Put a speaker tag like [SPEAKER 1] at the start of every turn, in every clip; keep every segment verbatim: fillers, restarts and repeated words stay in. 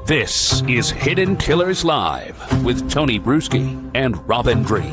[SPEAKER 1] This is Hidden Killers Live with Tony Bruschi and Robin Dreeke.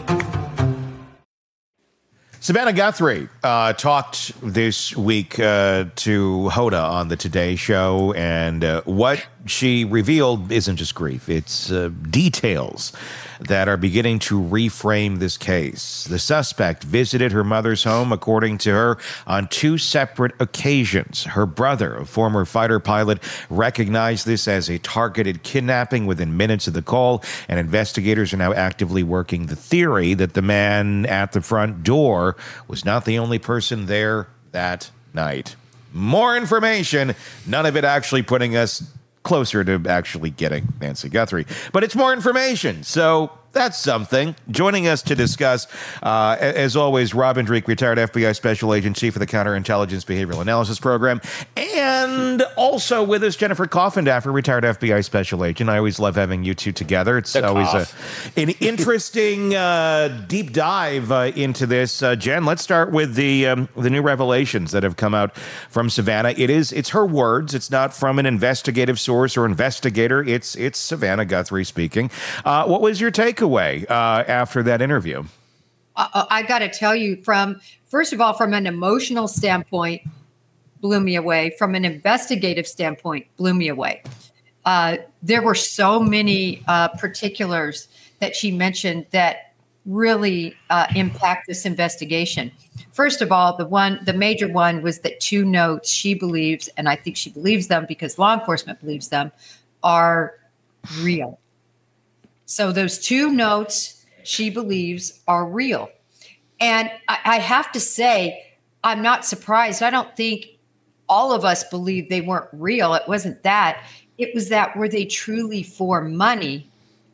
[SPEAKER 2] Savannah Guthrie uh, talked this week uh, to Hoda on the Today Show, and uh, what she revealed isn't just grief. It's uh, details that are beginning to reframe this case. The suspect visited her mother's home, according to her, on two separate occasions. Her brother, a former fighter pilot, recognized this as a targeted kidnapping within minutes of the call, and investigators are now actively working the theory that the man at the front door was not the only person there that night. More information, none of it actually putting us closer to actually getting Nancy Guthrie. But it's more information, so that's something. Joining us to discuss, uh, as always, Robin Dreeke, retired F B I Special Agent, Chief of the Counterintelligence Behavioral Analysis Program, and also with us, Jennifer Coffindaffer, retired F B I Special Agent. I always love having you two together. It's the always a, an interesting uh, deep dive uh, into this. Uh, Jen, let's start with the um, the new revelations that have come out from Savannah. It is it's her words. It's not from an investigative source or investigator. It's it's Savannah Guthrie speaking. Uh, what was your take away uh, after that interview?
[SPEAKER 3] Uh, I got to tell you, from first of all, from an emotional standpoint, blew me away. From an investigative standpoint, blew me away. Uh, there were so many uh, particulars that she mentioned that really uh, impact this investigation. First of all, the one, the major one was that two notes she believes, and I think she believes them because law enforcement believes them, are real. So those two notes she believes are real. And I, I have to say, I'm not surprised. I don't think all of us believe they weren't real. It wasn't that. It was that, were they truly for money,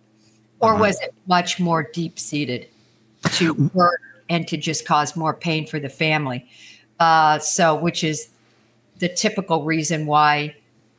[SPEAKER 3] or uh-huh. was it much more deep-seated to hurt and to just cause more pain for the family? Uh, so, which is the typical reason why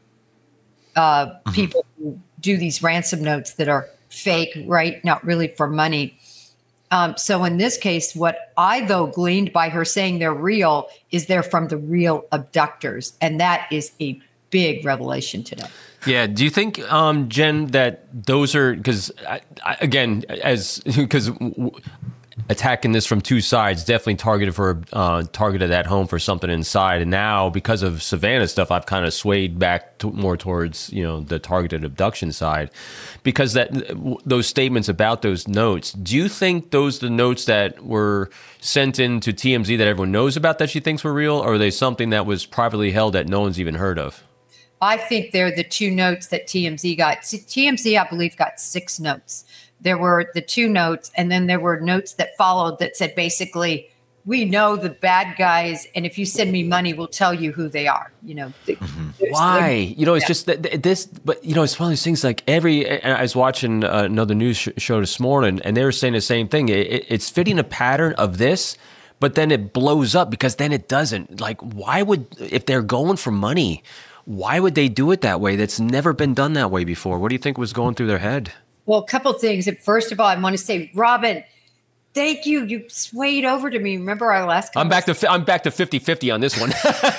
[SPEAKER 3] uh, uh-huh. people do these ransom notes that are fake, right? Not really for money. Um, so in this case, what I, though, gleaned by her saying they're real is they're from the real abductors. And that is a big revelation today.
[SPEAKER 4] Yeah. Do you think, um, Jen, that those are, because again, as, because w- attacking this from two sides, definitely targeted for, uh, targeted at home for something inside. And now because of Savannah stuff, I've kind of swayed back to more towards, you know, the targeted abduction side, because that, those statements about those notes, do you think those are the notes that were sent in to T M Z that everyone knows about that she thinks were real, or are they something that was privately held that no one's even heard of?
[SPEAKER 3] I think they're the two notes that T M Z got. T M Z, I believe, got six notes. There were the two notes, and then there were notes that followed that said, basically, we know the bad guys, and if you send me money, we'll tell you who they are. You know,
[SPEAKER 4] mm-hmm. Why? You know, it's yeah. just that this, but you know, it's one of those things. Like every, I was watching another news sh- show this morning, and they were saying the same thing. It, it's fitting a pattern of this, but then it blows up because then it doesn't. Like, why would, if they're going for money, why would they do it that way? That's never been done that way before. What do you think was going through their head?
[SPEAKER 3] Well, a couple of things. First of all, I want to say, Robin, thank you. You swayed over to me. Remember our last
[SPEAKER 4] I'm back to I'm back to fifty-fifty on this one.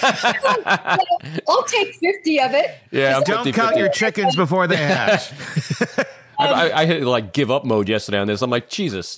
[SPEAKER 3] I'll take fifty of it.
[SPEAKER 4] Yeah, I'm
[SPEAKER 2] don't count your chickens before they hatch.
[SPEAKER 4] I, I, I hit like give up mode yesterday on this. I'm like, Jesus.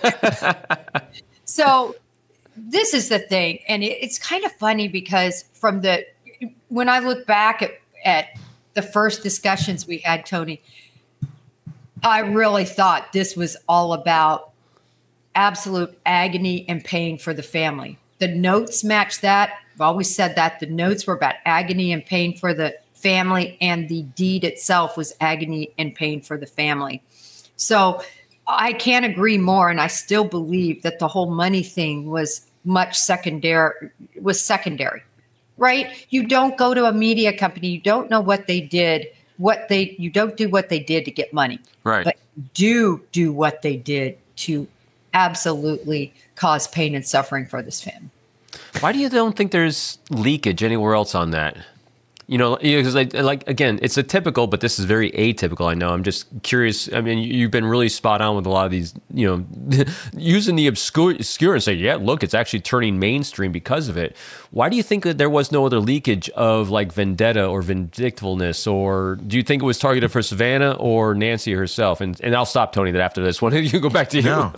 [SPEAKER 3] So this is the thing, and it, it's kind of funny because from the when I look back at, at the first discussions we had, Tony, I really thought this was all about absolute agony and pain for the family. The notes match that. I've always said that. The notes were about agony and pain for the family, and the deed itself was agony and pain for the family. So I can't agree more, and I still believe that the whole money thing was much secondary, was secondary, right? You don't go to a media company. You don't know what they did. What they you don't do what they did to get money,
[SPEAKER 4] right?
[SPEAKER 3] But you do do what they did to absolutely cause pain and suffering for this family.
[SPEAKER 4] Why do you don't think there's leakage anywhere else on that? You know, because like, like again, it's a typical, but this is very atypical. I know. I'm just curious. I mean, you've been really spot on with a lot of these. You know, using the obscure, obscure and say, yeah, look, it's actually turning mainstream because of it. Why do you think that there was no other leakage of like vendetta or vindictiveness, or do you think it was targeted for Savannah or Nancy herself? And and I'll stop, Tony, that after this one, you go back to you.
[SPEAKER 2] No,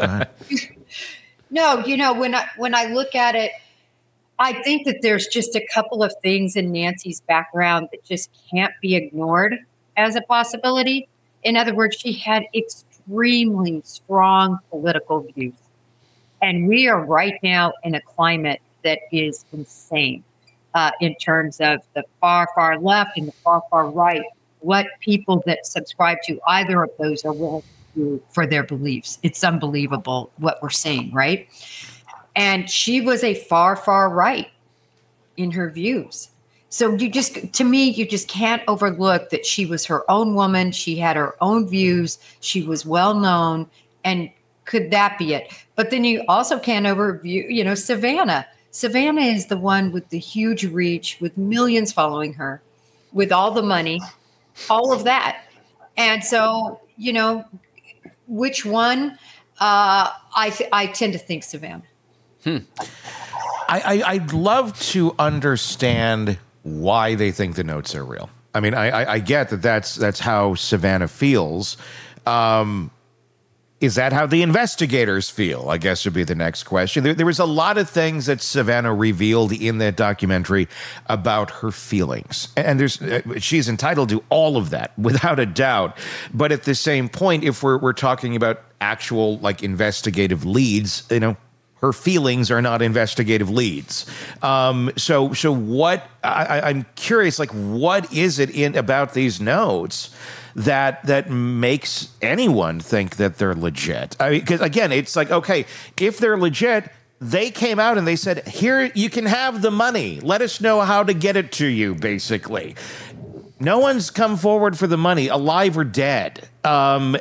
[SPEAKER 3] no, you know, when I when I look at it, I think that there's just a couple of things in Nancy's background that just can't be ignored as a possibility. In other words, she had extremely strong political views. And we are right now in a climate that is insane uh, in terms of the far, far left and the far, far right, what people that subscribe to either of those are willing to do for their beliefs. It's unbelievable what we're seeing, right? And she was a far, far right in her views. So you just, to me, you just can't overlook that she was her own woman. She had her own views. She was well known. And could that be it? But then you also can't overview, you know, Savannah. Savannah is the one with the huge reach, with millions following her, with all the money, all of that. And so, you know, which one? Uh, I th- I tend to think Savannah.
[SPEAKER 2] Hmm. I, I, I'd love to understand why they think the notes are real. I mean, I, I, I get that that's that's how Savannah feels. Um, is that how the investigators feel? I guess would be the next question. There, there was a lot of things that Savannah revealed in that documentary about her feelings, and there's uh, she's entitled to all of that without a doubt. But at the same point, if we're we're talking about actual like investigative leads, you know, her feelings are not investigative leads. Um, so, so what? I, I'm curious. Like, what is it in about these notes that that makes anyone think that they're legit? I mean, because again, it's like, okay, if they're legit, they came out and they said, "Here, you can have the money. Let us know how to get it to you." Basically, no one's come forward for the money, alive or dead. Um,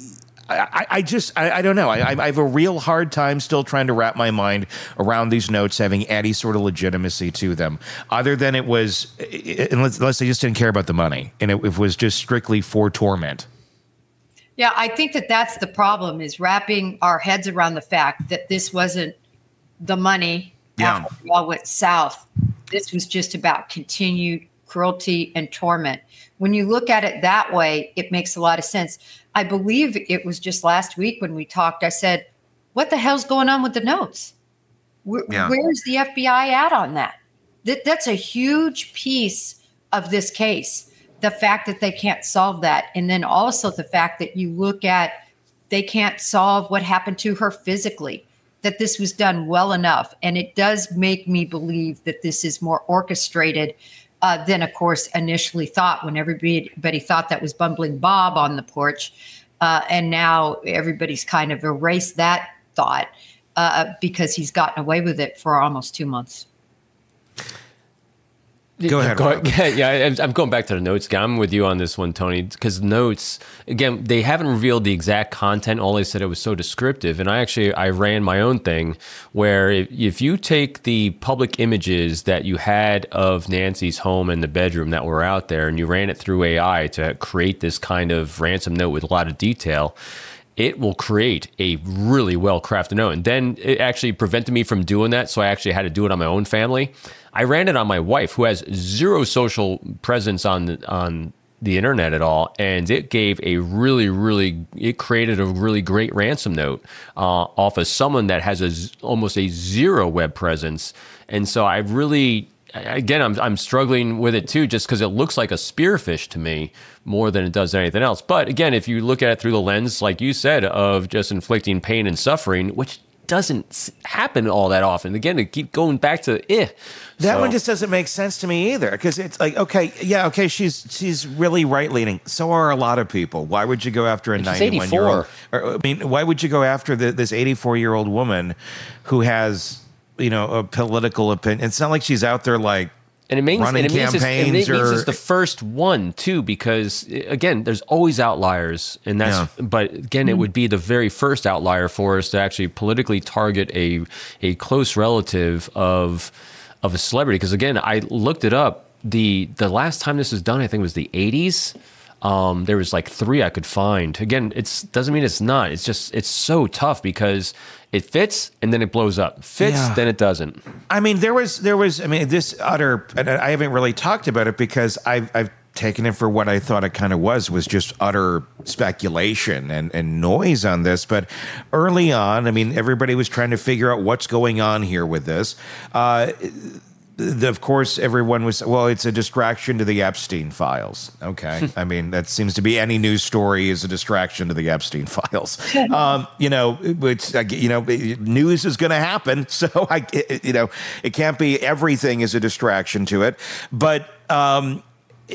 [SPEAKER 2] I, I just, I, I don't know. I, I have a real hard time still trying to wrap my mind around these notes having any sort of legitimacy to them, other than it was, unless, unless they just didn't care about the money and it, it was just strictly for torment.
[SPEAKER 3] Yeah, I think that that's the problem, is wrapping our heads around the fact that this wasn't the money
[SPEAKER 2] Yeah.
[SPEAKER 3] after it all went south. This was just about continued cruelty and torment. When you look at it that way, it makes a lot of sense. I believe it was just last week when we talked, I said, what the hell's going on with the notes? Where,
[SPEAKER 2] Yeah.
[SPEAKER 3] Where's the F B I at on that? that? That's a huge piece of this case, the fact that they can't solve that. And then also the fact that you look at, they can't solve what happened to her physically, that this was done well enough. And it does make me believe that this is more orchestrated Uh, than, of course, initially thought, when everybody, everybody thought that was Bumbling Bob on the porch. Uh, and now everybody's kind of erased that thought uh, because he's gotten away with it for almost two months.
[SPEAKER 2] Go ahead.
[SPEAKER 4] Go, yeah, yeah, I'm going back to the notes again. I'm with you on this one, Tony, because notes, again, they haven't revealed the exact content. All they said, it was so descriptive. And I actually, I ran my own thing where if, if you take the public images that you had of Nancy's home and the bedroom that were out there, and you ran it through A I to create this kind of ransom note with a lot of detail, it will create a really well-crafted note. And then it actually prevented me from doing that, so I actually had to do it on my own family. I ran it on my wife, who has zero social presence on the, on the internet at all, and it gave a really, really, it created a really great ransom note uh, off of someone that has a, almost a zero web presence. And so I really, again, I'm I'm struggling with it too, just because it looks like a spearfish to me more than it does anything else. But again, if you look at it through the lens, like you said, of just inflicting pain and suffering, which doesn't happen all that often. Again, to keep going back to eh.
[SPEAKER 2] That
[SPEAKER 4] So-
[SPEAKER 2] one just doesn't make sense to me either, because it's like, okay, yeah, okay, she's she's really right-leaning. So are a lot of people. Why would you go after a
[SPEAKER 4] And she's
[SPEAKER 2] ninety-one-year-old? I mean, why would you go after the, this eighty-four-year-old woman who has, you know, a political opinion? It's not like she's out there like
[SPEAKER 4] And it means,
[SPEAKER 2] running
[SPEAKER 4] and it means, it's, and it
[SPEAKER 2] campaigns
[SPEAKER 4] means
[SPEAKER 2] or-
[SPEAKER 4] it's the first one too, because again, there's always outliers, and that's.
[SPEAKER 2] Yeah.
[SPEAKER 4] But again, it would be the very first outlier for us to actually politically target a a close relative of of a celebrity. Because again, I looked it up. the the last time this was done, I think, was the eighties. Um, there was like three I could find. Again, it's doesn't mean it's not. It's just it's so tough because it fits and then it blows up. Fits,
[SPEAKER 2] Yeah.
[SPEAKER 4] then it doesn't.
[SPEAKER 2] I mean, there was there was. I mean, this utter. And I haven't really talked about it because I've I've taken it for what I thought it kind of was was just utter speculation and and noise on this. But early on, I mean, everybody was trying to figure out what's going on here with this. Uh, The, of course, everyone was, well, it's a distraction to the Epstein files. Okay. I mean, that seems to be any news story is a distraction to the Epstein files. Um, you know, which, you know, news is going to happen. So, I, you know, it can't be everything is a distraction to it. But, um,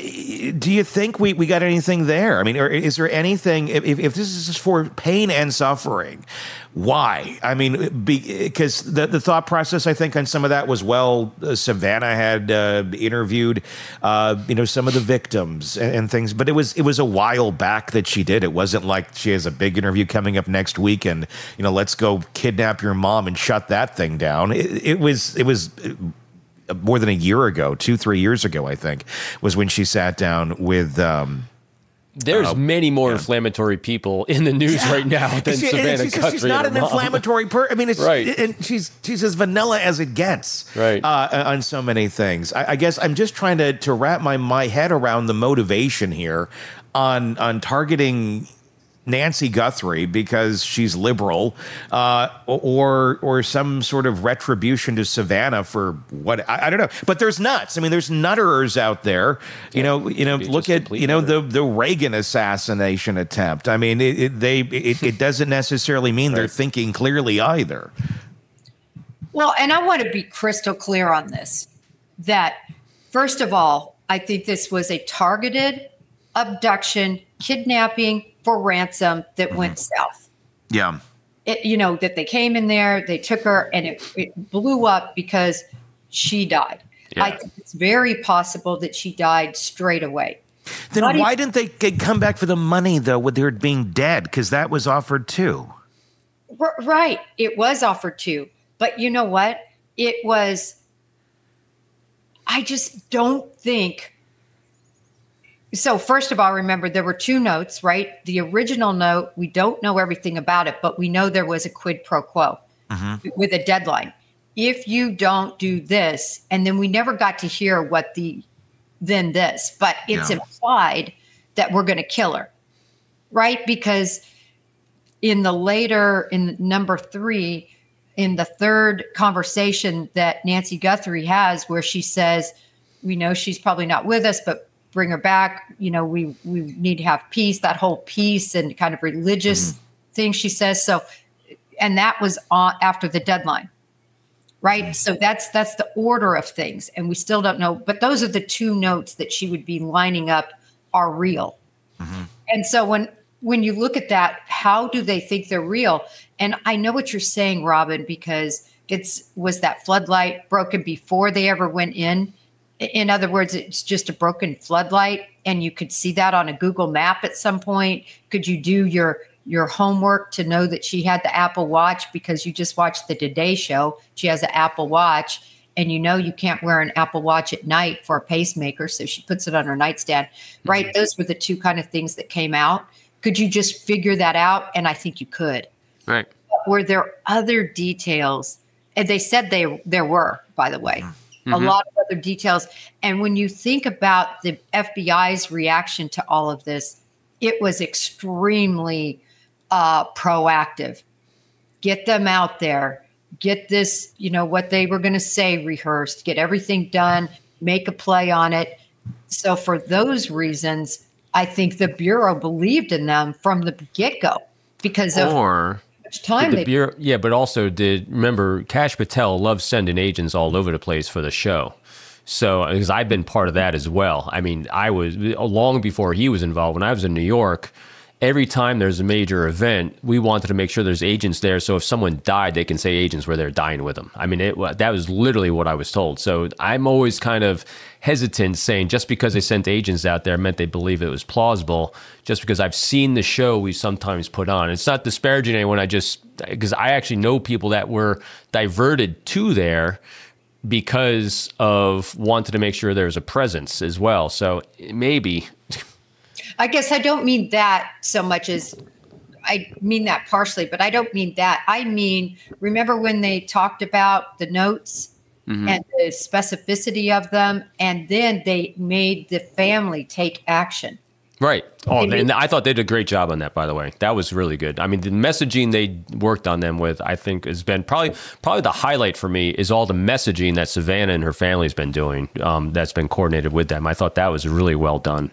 [SPEAKER 2] do you think we, we got anything there? I mean, or is there anything, if, if this is for pain and suffering, why? I mean, because the, the thought process, I think, on some of that was, well, uh, Savannah had uh, interviewed, uh, you know, some of the victims and, and things, but it was it was a while back that she did. It wasn't like she has a big interview coming up next week and, you know, let's go kidnap your mom and shut that thing down. It, it was it was. more than a year ago, two, three years ago, I think, was when she sat down with. Um,
[SPEAKER 4] There's
[SPEAKER 2] uh,
[SPEAKER 4] many more
[SPEAKER 2] yeah.
[SPEAKER 4] inflammatory people in the news right now than
[SPEAKER 2] She-
[SPEAKER 4] Savannah
[SPEAKER 2] she's,
[SPEAKER 4] Guthrie.
[SPEAKER 2] she's not
[SPEAKER 4] and
[SPEAKER 2] an
[SPEAKER 4] her mom.
[SPEAKER 2] inflammatory person. I mean, it's
[SPEAKER 4] Right.
[SPEAKER 2] and she's she's as vanilla as it gets.
[SPEAKER 4] Right.
[SPEAKER 2] Uh, on so many things. I, I guess I'm just trying to to wrap my my head around the motivation here on on targeting Nancy Guthrie because she's liberal, uh, or or some sort of retribution to Savannah for what I, I don't know. But there's nuts. I mean, there's nutterers out there. You
[SPEAKER 4] Yeah,
[SPEAKER 2] know, you know.
[SPEAKER 4] be
[SPEAKER 2] Look
[SPEAKER 4] just
[SPEAKER 2] at
[SPEAKER 4] complete
[SPEAKER 2] you know the
[SPEAKER 4] nutter.
[SPEAKER 2] the Reagan assassination attempt. I mean, it, it, they it, it doesn't necessarily mean they're
[SPEAKER 4] Right.
[SPEAKER 2] thinking clearly either.
[SPEAKER 3] Well, and I want to be crystal clear on this, that first of all, I think this was a targeted abduction, kidnapping for ransom that
[SPEAKER 2] Mm-hmm.
[SPEAKER 3] went south.
[SPEAKER 2] Yeah.
[SPEAKER 3] It, you know, that they came in there, they took her, and it, it blew up because she died.
[SPEAKER 4] Yeah.
[SPEAKER 3] I think it's very possible that she died straight away.
[SPEAKER 2] Then
[SPEAKER 3] Why do you-
[SPEAKER 2] why didn't they they come back for the money though, with her being dead? Because that was offered too.
[SPEAKER 3] R- Right. It was offered to. But you know what? It was, I just don't think. So, first of all, remember there were two notes, right? The original note, we don't know everything about it, but we know there was a quid pro quo with a deadline. If you don't do this, and then we never got to hear what the then this, but it's
[SPEAKER 2] Yeah.
[SPEAKER 3] implied that we're going to kill her, right? Because in the later, in number three, in the third conversation that Nancy Guthrie has, where she says, we know she's probably not with us, but bring her back. You know, we, we need to have peace, that whole peace and kind of religious thing she says. So, and that was on after the deadline, right? So that's, that's the order of things. And we still don't know, but those are the two notes that she would be lining up are real. And so when, when you look at that, how do they think they're real? And I know what you're saying, Robin, because it's, was that floodlight broken before they ever went in? In other words, it's just a broken floodlight, and you could see that on a Google map at some point. Could you do your your homework to know that she had the Apple Watch because you just watched the Today Show? She has an Apple Watch, and you know you can't wear an Apple Watch at night for a pacemaker, so she puts it on her nightstand. Right? Mm-hmm. Those were the two kind of things that came out. Could you just figure that out? And I think you could.
[SPEAKER 4] Right.
[SPEAKER 3] Were there other details? And they said they there were, by the way. A lot of other details. And when you think about the F B I's reaction to all of this, it was extremely uh, proactive. Get them out there, get this, you know, what they were going to say rehearsed, get everything done, make a play on it. So for those reasons, I think the Bureau believed in them from the get-go because of
[SPEAKER 4] Or
[SPEAKER 3] how much time
[SPEAKER 4] the
[SPEAKER 3] they
[SPEAKER 4] Bureau, yeah, but also did remember Kash Patel loves sending agents all over the place for the show. So because I've been part of that as well. I mean, I was long before he was involved. When I was in New York, every time there's a major event, we wanted to make sure there's agents there. So if someone died, they can say agents were there dying with them. I mean, it, that was literally what I was told. So I'm always kind of hesitant saying just because they sent agents out there meant they believe it was plausible. Just because I've seen the show we sometimes put on. It's not disparaging anyone. I just, because I actually know people that were diverted to there because of wanting to make sure there's a presence as well. So maybe.
[SPEAKER 3] I guess I don't mean that so much as I mean that partially, but I don't mean that. I mean, remember when they talked about the notes mm-hmm. and the specificity of them, and then they made the family take action.
[SPEAKER 4] Right. Oh, and I thought they did a great job on that, by the way. That was really good. I mean, the messaging they worked on them with, I think, has been probably probably the highlight for me is all the messaging that Savannah and her family's been doing um, that's been coordinated with them. I thought that was really well done.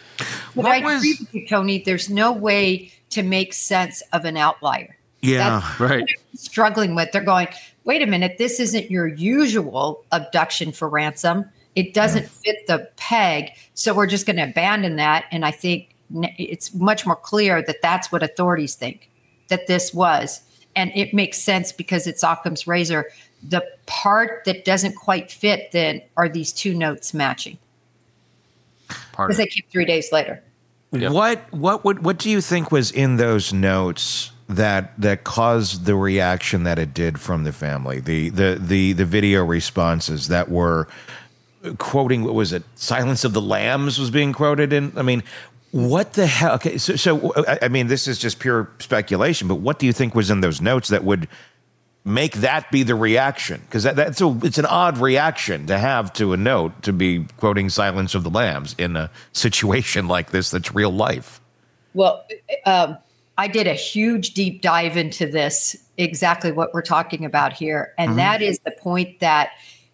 [SPEAKER 3] But what I was, agree with you, Tony. There's no way to make sense of an outlier.
[SPEAKER 2] Yeah,
[SPEAKER 3] That's
[SPEAKER 2] right.
[SPEAKER 3] What they're struggling with. They're going, wait a minute, this isn't your usual abduction for ransom. It doesn't fit the peg, so we're just going to abandon that. And I think it's much more clear that that's what authorities think that this was. And it makes sense because it's Occam's razor. The part that doesn't quite fit then are these two notes matching. Because they came three days later.
[SPEAKER 2] Yep. What what would what do you think was in those notes that that caused the reaction that it did from the family? The the the the video responses that were quoting, what was it? Silence of the Lambs was being quoted in. I mean, what the hell? Okay, so so I mean, this is just pure speculation. But what do you think was in those notes that would make that be the reaction? Because that, that's a, it's an odd reaction to have to a note to be quoting Silence of the Lambs in a situation like this that's real life.
[SPEAKER 3] Well, um, I did a huge deep dive into this, exactly what we're talking about here. And mm-hmm. that is the point that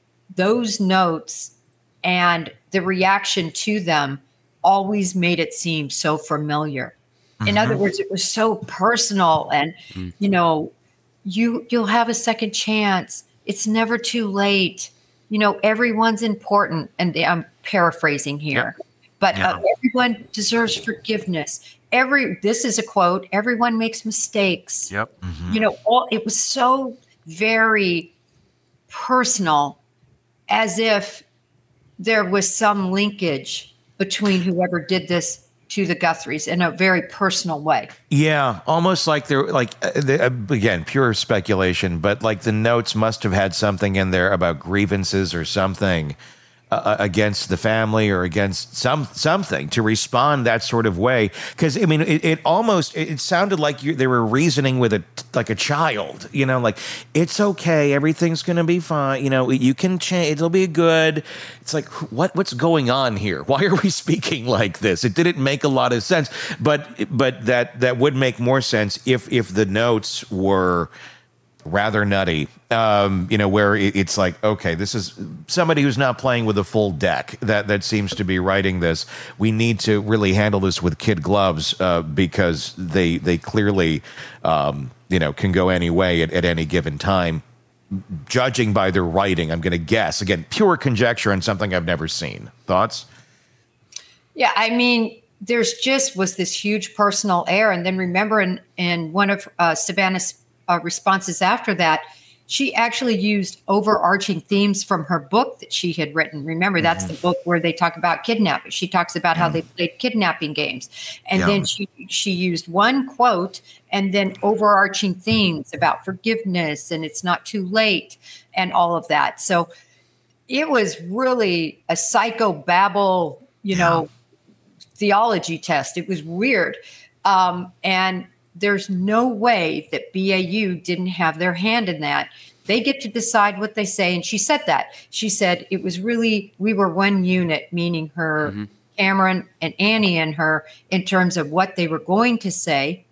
[SPEAKER 3] those notes and the reaction to them always made it seem so familiar. Mm-hmm. In other words, it was so personal and, mm-hmm. you know, You you'll have a second chance. It's never too late. You know, everyone's important. And I'm paraphrasing here, yep. but yeah. uh, everyone deserves forgiveness. Every this is a quote. Everyone makes mistakes.
[SPEAKER 4] Yep. Mm-hmm.
[SPEAKER 3] You know, all it was so very personal, as if there was some linkage between whoever did this to the Guthries in a very personal way.
[SPEAKER 2] Yeah, almost like they're like, uh, the, uh, again, pure speculation, but like the notes must have had something in there about grievances or something uh, against the family or against some something to respond that sort of way. Because, I mean, it, it almost, it sounded like you, they were reasoning with a, like a child, you know, like, it's okay, everything's going to be fine, you know, you can change, it'll be good. It's like, what what's going on here? Why are we speaking like this? It didn't make a lot of sense, but but that that would make more sense if if the notes were rather nutty, um, you know, where it, it's like, okay, this is somebody who's not playing with a full deck that that seems to be writing this. We need to really handle this with kid gloves uh, because they they clearly, um, you know, can go any way at, at any given time. Judging by their writing, I'm going to guess, again, pure conjecture and something I've never seen. Thoughts?
[SPEAKER 3] Yeah, I mean, there's just was this huge personal air. And then remember in, in one of uh, Savannah's uh, responses after that, she actually used overarching themes from her book that she had written. Remember, that's mm-hmm. the book where they talk about kidnapping. She talks about mm-hmm. how they played kidnapping games. And yeah. then she she used one quote and then overarching themes about forgiveness and it's not too late and all of that. So it was really a psychobabble, you yeah. know, theology test. It was weird. Um, and there's no way that B A U didn't have their hand in that. They get to decide what they say. And she said that. She said it was really, we were one unit, meaning her, mm-hmm. Cameron and Annie and her, in terms of what they were going to say.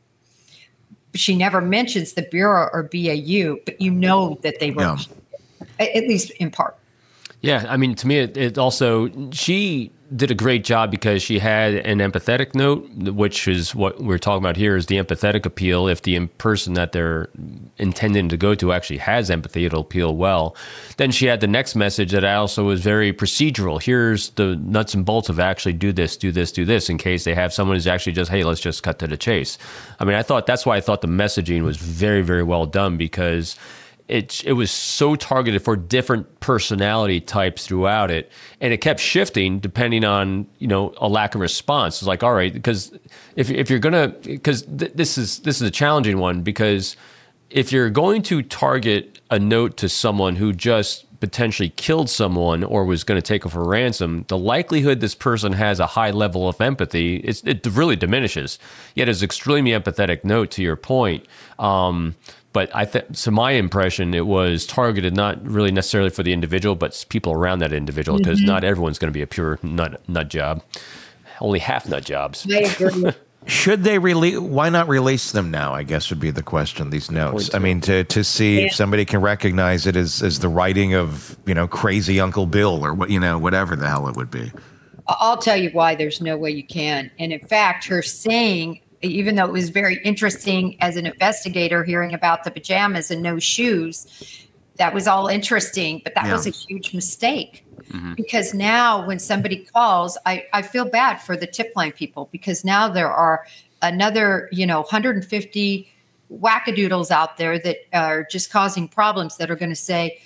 [SPEAKER 3] She never mentions the Bureau or B A U, but you know that they were, yeah. at least in part.
[SPEAKER 4] Yeah, I mean, to me, it, it also, she did a great job because she had an empathetic note, which is what we're talking about here is the empathetic appeal. If the person that they're intending to go to actually has empathy, it'll appeal well. Then she had the next message that also was very procedural. Here's the nuts and bolts of actually do this, do this, do this, in case they have someone who's actually just, hey, let's just cut to the chase. I mean, I thought that's why I thought the messaging was very, very well done because It it was so targeted for different personality types throughout it, and it kept shifting depending on you know a lack of response. It's like, all right, because if if you're gonna because th- this is this is a challenging one because if you're going to target a note to someone who just potentially killed someone or was going to take them for ransom, the likelihood this person has a high level of empathy, it's, it really diminishes. Yet it's an extremely empathetic note, to your point. Um, but I think, so my impression, it was targeted not really necessarily for the individual, but people around that individual, because mm-hmm. not everyone's going to be a pure nut, nut job. Only half nut jobs.
[SPEAKER 3] I agree.
[SPEAKER 2] Should they release? Why not release them now? I guess would be the question. These notes. I mean, to to see yeah. if somebody can recognize it as as the writing of, you know, crazy Uncle Bill or what, you know, whatever the hell it would be.
[SPEAKER 3] I'll tell you why there's no way you can. And in fact, her saying, even though it was very interesting as an investigator hearing about the pajamas and no shoes, that was all interesting, but that yeah. was a huge mistake. Mm-hmm. Because now when somebody calls, I, I feel bad for the tip line people, because now there are another, you know, one hundred fifty wackadoodles out there that are just causing problems that are going to say,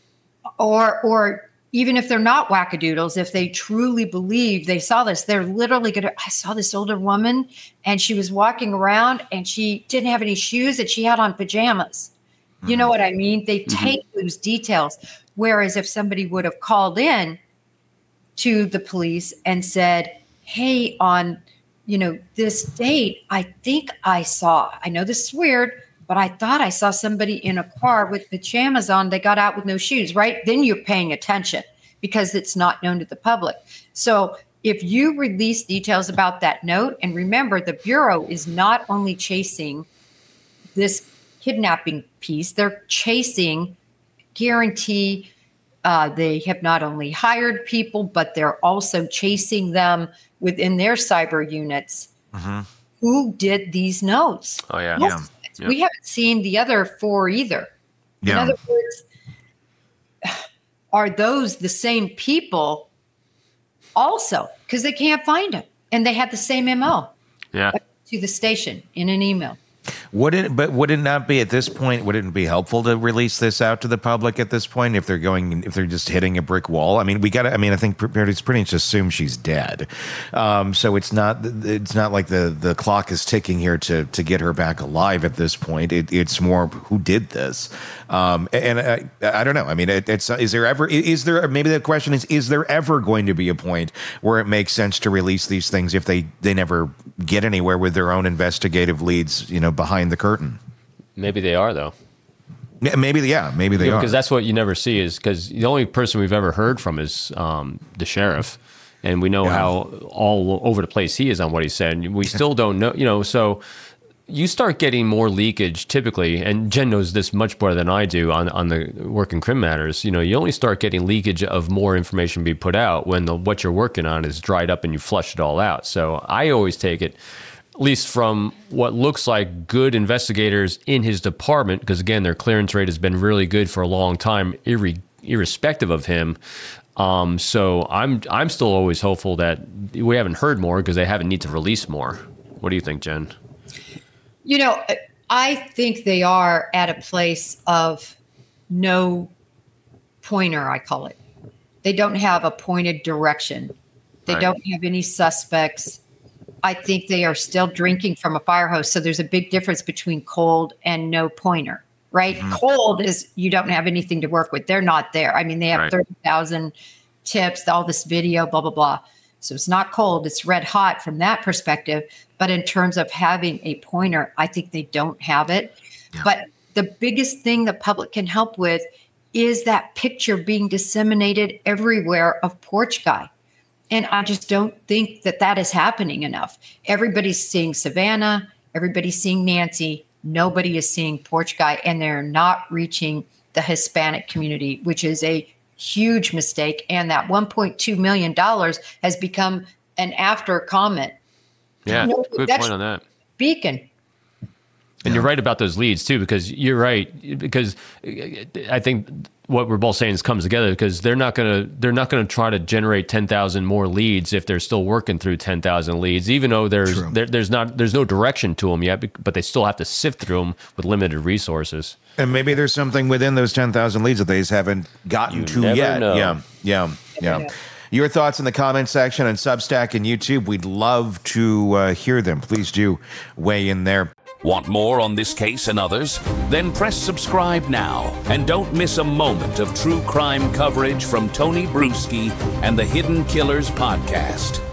[SPEAKER 3] or, or even if they're not wackadoodles, if they truly believe they saw this, they're literally going to, I saw this older woman and she was walking around and she didn't have any shoes and she had on pajamas. Mm-hmm. You know what I mean? They take mm-hmm. those details. Whereas if somebody would have called in to the police and said, hey, on, you know, this date, I think I saw, I know this is weird, but I thought I saw somebody in a car with pajamas on. They got out with no shoes, right? Then you're paying attention because it's not known to the public. So if you release details about that note, and remember, the Bureau is not only chasing this kidnapping piece, they're chasing guarantee uh, they have not only hired people, but they're also chasing them within their cyber units. Mm-hmm. Who did these notes?
[SPEAKER 4] Oh, yeah.
[SPEAKER 2] yeah.
[SPEAKER 3] yeah. We haven't seen the other four either. Yeah. In other words, are those the same people also? Because they can't find them. And they had the same M O
[SPEAKER 4] yeah.
[SPEAKER 3] to the station in an email.
[SPEAKER 2] Wouldn't, but would it not be at this point, would it be helpful to release this out to the public at this point if they're going, if they're just hitting a brick wall? I mean, we got to, I mean, I think it's pretty much assume she's dead. Um, so it's not, it's not like the, the clock is ticking here to, to get her back alive at this point. It, it's more who did this. Um, and I, I don't know. I mean, it, it's, is there ever, is there, maybe the question is, is there ever going to be a point where it makes sense to release these things if they, they never get anywhere with their own investigative leads, you know, behind the curtain?
[SPEAKER 4] Maybe they are, though.
[SPEAKER 2] Yeah, maybe, yeah, maybe they
[SPEAKER 4] yeah,
[SPEAKER 2] are.
[SPEAKER 4] Because that's what you never see, is because the only person we've ever heard from is um, the sheriff. And we know yeah. how all over the place he is on what he said. And we still don't know, you know, so you start getting more leakage typically, and Jen knows this much better than I do on, on the work in crim matters. You know, you only start getting leakage of more information being put out when the, what you're working on is dried up and you flush it all out. So I always take it, at least from what looks like good investigators in his department, because again, their clearance rate has been really good for a long time, irre- irrespective of him. Um, so I'm I'm still always hopeful that we haven't heard more because they haven't need to release more. What do you think, Jen?
[SPEAKER 3] You know, I think they are at a place of no pointer, I call it. They don't have a pointed direction. They right. don't have any suspects. I think they are still drinking from a fire hose. So there's a big difference between cold and no pointer, right? Mm-hmm. Cold is you don't have anything to work with. They're not there. I mean, they have right. thirty thousand tips, all this video, blah, blah, blah. So it's not cold. It's red hot from that perspective. But in terms of having a pointer, I think they don't have it. Yeah. But the biggest thing the public can help with is that picture being disseminated everywhere of Porch Guy. And I just don't think that that is happening enough. Everybody's seeing Savannah. Everybody's seeing Nancy. Nobody is seeing Porch Guy. And they're not reaching the Hispanic community, which is a huge mistake. And that one point two million dollars has become an after comment.
[SPEAKER 4] Yeah, you know, good point on that.
[SPEAKER 3] Beacon.
[SPEAKER 4] And you're right about those leads too, because you're right. Because I think what we're both saying is comes together, because they're not gonna they're not gonna try to generate ten thousand more leads if they're still working through ten thousand leads, even though there's there, there's not there's no direction to them yet, but they still have to sift through them with limited resources.
[SPEAKER 2] And maybe there's something within those ten thousand leads that they just haven't gotten
[SPEAKER 4] you
[SPEAKER 2] to
[SPEAKER 4] never
[SPEAKER 2] yet.
[SPEAKER 4] Know.
[SPEAKER 2] Yeah, yeah, yeah. Know. Your thoughts in the comment section on Substack and YouTube. We'd love to uh, hear them. Please do weigh in there.
[SPEAKER 1] Want more on this case and others? Then press subscribe now and don't miss a moment of true crime coverage from Tony Bruschi and the Hidden Killers podcast.